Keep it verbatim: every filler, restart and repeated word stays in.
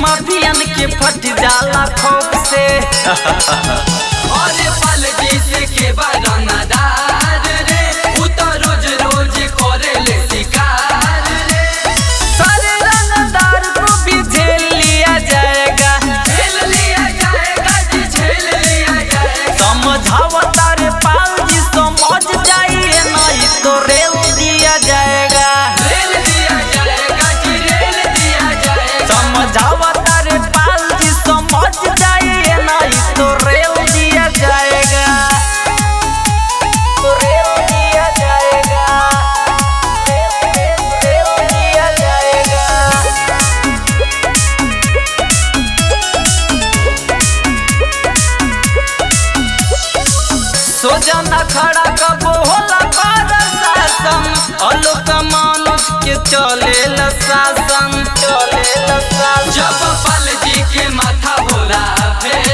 माफियन के फट जाला खौफ से। और पल जी से के बरनादार रे उ तो रोज रोज करे ले शिकार रे। सारे रंगदार को भी झेल लिया जाएगा, झेल लिया जाएगा जी झेल लिया जाएगा। समझाओ तारे पाल जी समझ जाइए नहीं तो रेल दिया जाएगा। रेल दिया जाएगा जी रेल दिया जाएगा। समझाओ तारे पाल जी समझ जाइए नहीं तो रेल दिया जाएगा। तो रेल दिया जाएगा, रेल दिया जाएगा। सोजा न खड़ा कब होला शासन, अलोक मानुष के चले शासन, चले शासन। जब पल जी के माथा होला फेर